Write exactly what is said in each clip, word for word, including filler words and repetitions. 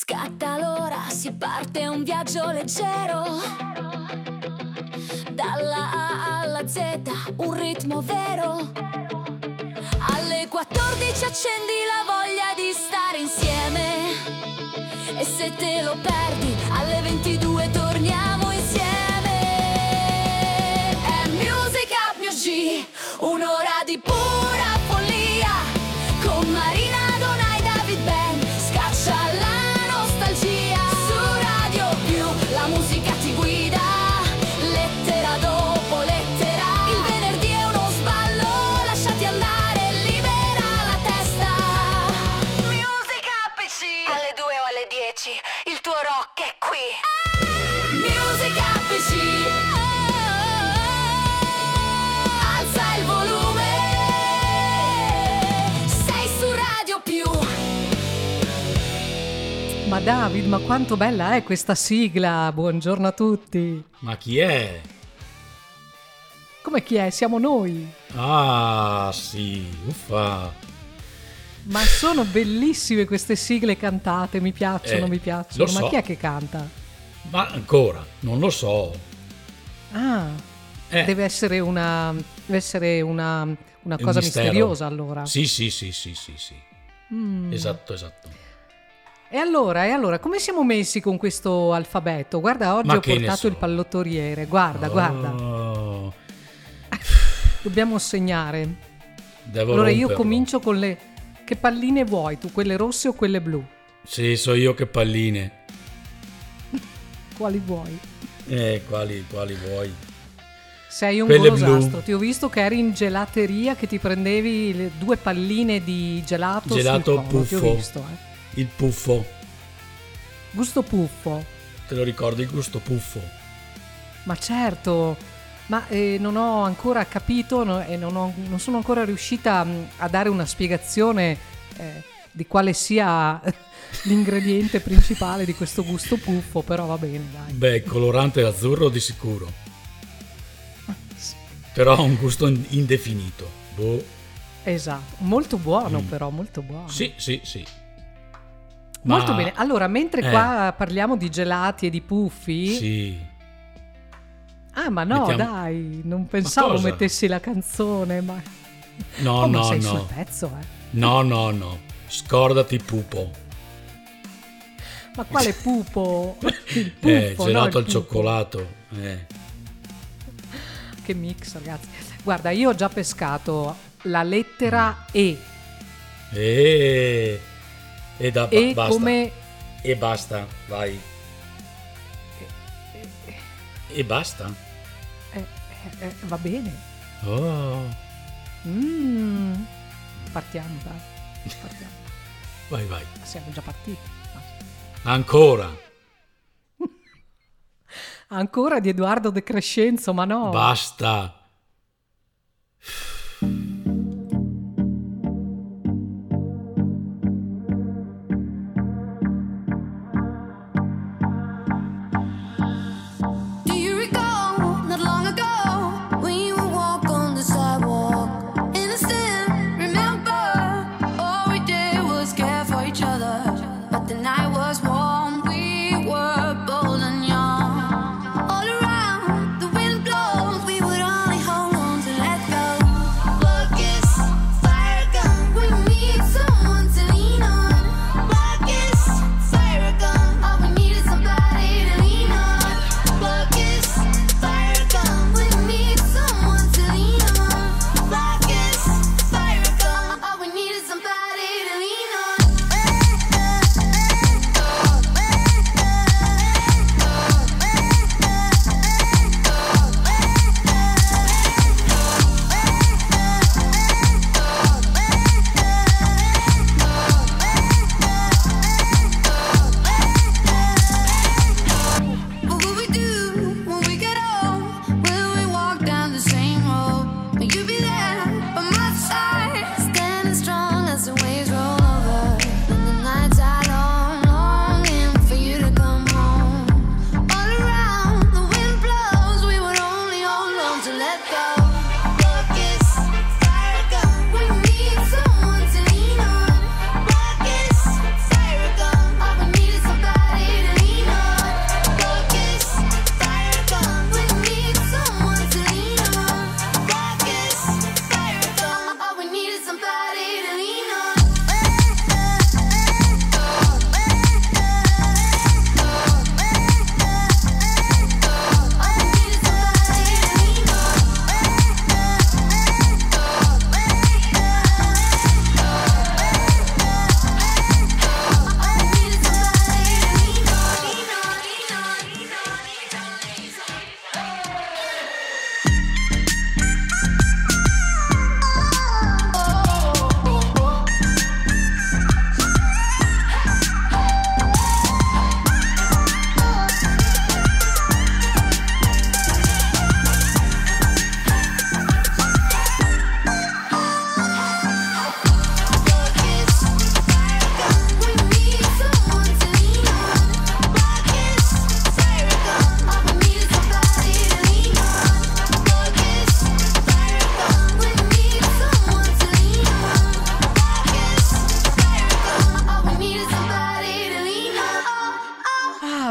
Scatta l'ora, si parte un viaggio leggero. Dalla A alla Z, un ritmo vero. Alle quattordici accendi la voglia di stare insieme. E se te lo perdi, alle ventidue torniamo insieme. È Music Up Mio G, un'ora di pura follia. Con Marina, Donna e David Ben, scaccia la nostalgia. Su Radio Più, la musica ti guida, lettera dopo lettera. Il venerdì è uno sballo, lasciati andare, libera la testa. Music Up P C, alle due o alle dieci, il tuo rock è qui. Music Up P C, alza il volume, sei su Radio Più. Ma David, ma quanto bella è questa sigla? Buongiorno a tutti. Ma chi è? Come chi è? Siamo noi. Ah, sì, uffa. Ma sono bellissime queste sigle cantate, mi piacciono, Eh, mi piacciono. lo Ma so. chi è che canta? Ma ancora, non lo so. Ah, Eh, deve essere una deve essere una, una è un cosa mistero. misteriosa allora. Sì, sì, sì, sì, sì, sì. Mm. Esatto, esatto. E allora, e allora, come siamo messi con questo alfabeto? Guarda, oggi Ma ho che ne portato so. il pallottoriere. Guarda, guarda. Oh, Dobbiamo segnare. devo Allora io romperlo. comincio con le... Che palline vuoi tu? Quelle rosse o quelle blu? Sì, so io che palline. Quali vuoi? Eh, quali, quali vuoi? Sei un Quelle golosastro. blu. Ti ho visto che eri in gelateria, che ti prendevi le due palline di gelato Gelato sul cono. Ti ho puffo. visto, eh. Il puffo. Gusto puffo. Te lo ricordi il gusto puffo? Ma certo, ma eh, non ho ancora capito no, e non, ho- non sono ancora riuscita mh, a dare una spiegazione eh, di quale sia l'ingrediente principale di questo gusto puffo, però va bene, dai. Beh, colorante azzurro di sicuro. Però ha un gusto in- indefinito. Boh. Esatto, molto buono Mm. però, molto buono. Sì, sì, sì. Ma- Molto bene. Allora, mentre Eh. qua parliamo di gelati e di puffi, Sì. ah, ma no, Mettiamo- dai, non pensavo cosa? mettessi la canzone, ma No, oh, ma no, sei no. sul pezzo, eh. No, no, no. Scordati pupo. Ma quale pupo? Il puffo, eh, no, gelato il al pupo. cioccolato. Eh. Che mix, ragazzi. Guarda, io ho già pescato la lettera E. E, e da ba- E basta. come... E basta, vai. E basta. eh, eh, eh, va bene. Oh, Mm. Partiamo, dai. Partiamo. vai, vai. Siamo già partiti. Ancora. Ancora di Edoardo De Crescenzo, ma no. Basta. Do you recall not long ago when you would walk on the sidewalk? Innocent, remember, all we did was care for each other. But the night was warm, we were bold and young. All around, the wind blows, we would only hold on to let go.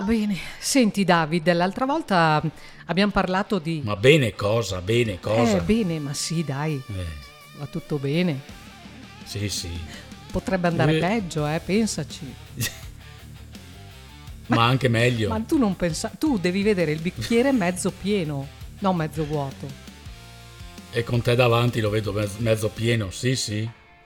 Va bene. Senti David, l'altra volta abbiamo parlato di... Ma bene cosa, bene cosa? Eh, bene, ma sì, dai. Eh, Va tutto bene. sì, sì. Potrebbe andare Eh. peggio, eh, pensaci. Ma anche meglio. Ma tu non pensa... Tu devi vedere il bicchiere mezzo pieno, non mezzo vuoto. E con te davanti lo vedo mezzo, mezzo pieno, sì, sì.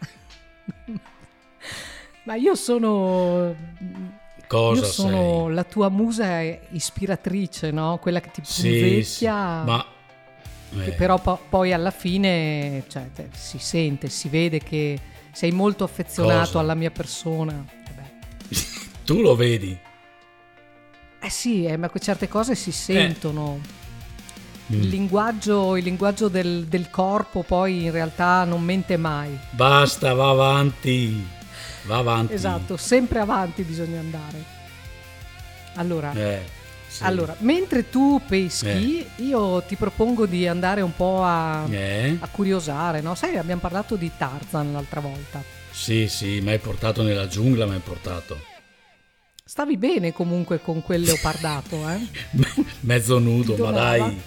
Ma io sono... Cosa io sono sei? la tua musa ispiratrice, no? Quella che ti Sì, punzecchia, sì. Ma... che eh, però po- poi alla fine, cioè, te- si sente, si vede che sei molto affezionato Cosa? alla mia persona. Eh beh. tu lo vedi? Eh sì, eh, ma que- certe cose si sentono. Mm. Il linguaggio, il linguaggio del, del corpo poi in realtà non mente mai. Basta, va avanti. Va avanti. Esatto, sempre avanti bisogna andare. Allora, Eh, sì. allora mentre tu peschi, io ti propongo di andare un po' a, Eh? a curiosare, no? Sai, abbiamo parlato di Tarzan l'altra volta. Sì, sì, mi hai portato nella giungla, mi hai portato. Stavi bene comunque con quel leopardato, eh? Mezzo nudo, Ti ma donava? dai.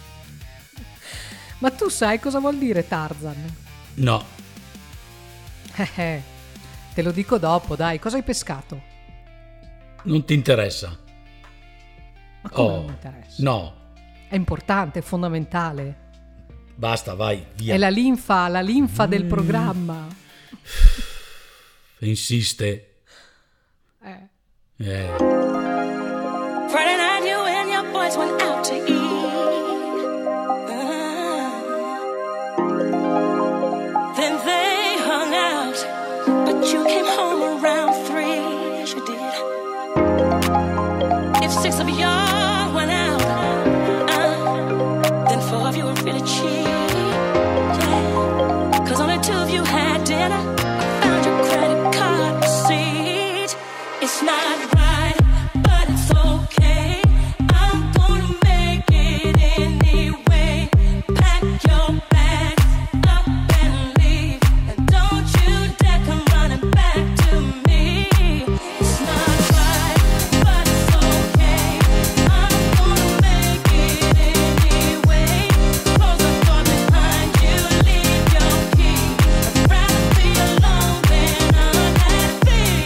Ma tu sai cosa vuol dire Tarzan? No, Eh, eh, te lo dico dopo, dai. Cosa hai pescato? non ti interessa. Ma come Oh, non mi interessa? no, È importante, è fondamentale. basta, vai, via. È la linfa, la linfa del Mm. programma. Insiste. Eh. Eh. Friday night, you and your boys went out to eat. Uh, then they hung out, but you came home around three. Yes, you did. If six of y'all went out, uh, then four of you were really cheap. Yeah, 'cause only two of you had dinner. I found your credit card receipt. It's not right, but it's okay. I'm gonna make it anyway. Pack your bags up and leave, and don't you dare come running back to me. It's not right, but it's okay. I'm gonna make it anyway. Close the door behind you, leave your key. I'd rather be alone than unhappy.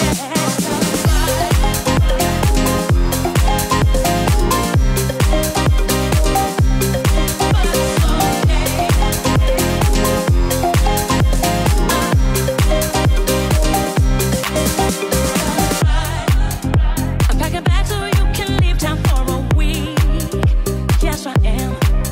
I'm packing bags so you can leave town for a week. Yes, I am.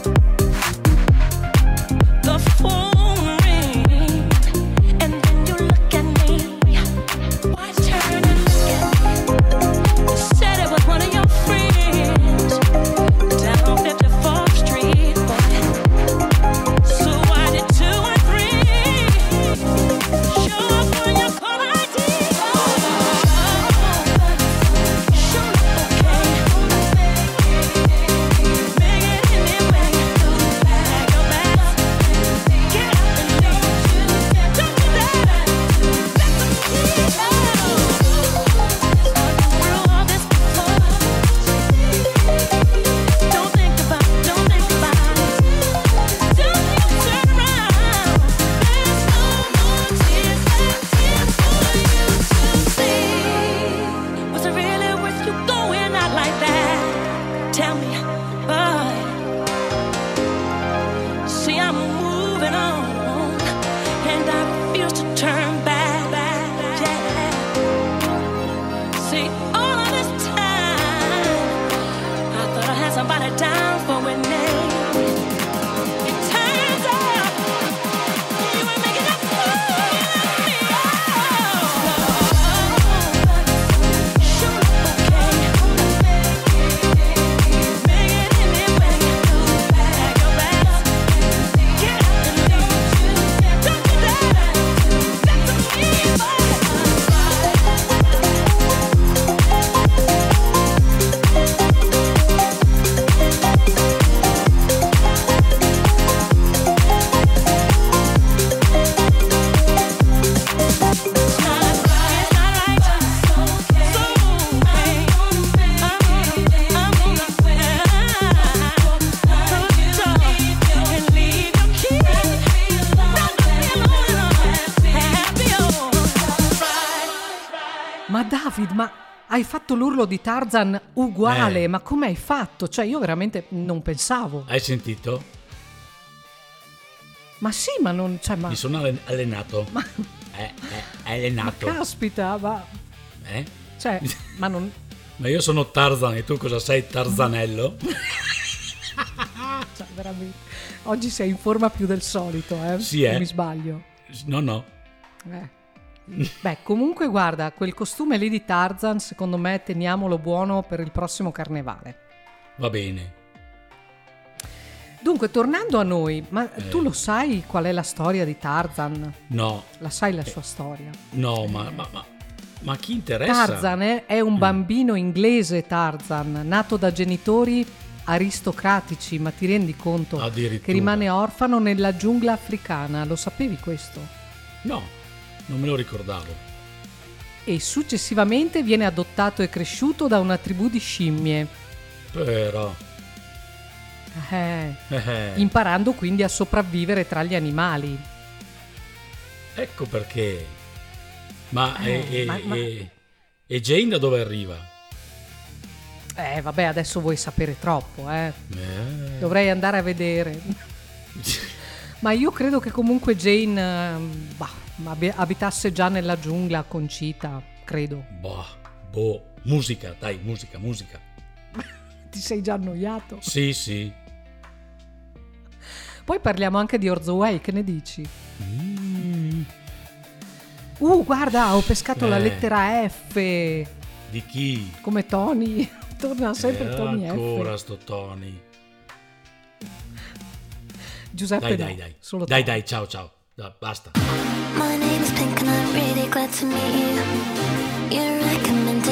The phone rings, and then you look at me. Why turn and look at me? You said it was one of your friends down on fifty-fourth Street, boy. So why did two and three show up on your call I D? Sure, okay. Make it anyway. Pack your bags, get up and leave. Don't do that. That's through all this before. Don't think about, don't think about it. Don't you turn around. There's no more tears left here for you to see. Was it really worth you going out like that? Tell me, boy. See, I'm moving on, and I refuse to turn back. Yeah. See, all of this time, I thought I had somebody down for a name. It turns out you were making a fool of me. Sure, okay. Make it anyway. Pack your bags, get up and leave. Don't do that. That's a me, boy. David, ma hai fatto l'urlo di Tarzan uguale, Eh. ma come hai fatto? Cioè io veramente non pensavo. Hai sentito? Ma sì, ma non... Cioè, ma, Mi sono allen- allenato. ma, Eh, eh, ma allenato. caspita, ma... Eh? Cioè, ma non... Ma io sono Tarzan e tu cosa sei, Tarzanello? Cioè, veramente... Oggi sei in forma più del solito, eh? Sì, eh. Non mi sbaglio. No, no. Eh. Beh, comunque guarda, quel costume lì di Tarzan, secondo me teniamolo buono per il prossimo carnevale. Va bene. Dunque, tornando a noi, ma Eh. tu lo sai qual è la storia di Tarzan? No, La sai la sua storia? no, ma, ma, ma, ma chi interessa? Tarzan è, è un bambino inglese, Tarzan, nato da genitori aristocratici, ma ti rendi conto Addirittura. che rimane orfano nella giungla africana? Lo sapevi questo? No, non me lo ricordavo. E successivamente viene adottato e cresciuto da una tribù di scimmie, Però... eh, eh, eh, imparando quindi a sopravvivere tra gli animali. ecco perché. Ma, Eh, e, e- ma- ma- e- e Jane da dove arriva? Eh, vabbè, adesso vuoi sapere troppo, eh. Eh. Dovrei andare a vedere. Ma io credo che comunque Jane ehm, bah, abbi- abitasse già nella giungla con Cheetah, credo. Boh, boh, musica, dai, musica, musica. Ti sei già annoiato? Sì, sì. Poi parliamo anche di Orzo Way, che ne dici? Mm, Uh, guarda, ho pescato la Eh. lettera F, di chi? come Tony. Torna sempre Eh, Tony ancora F. sto Tony. Giuseppe Dai, no, dai, dai. solo Dai, Tony. dai, ciao, ciao. Da- basta. My name is Pink and I'm really glad to meet you. You're recommended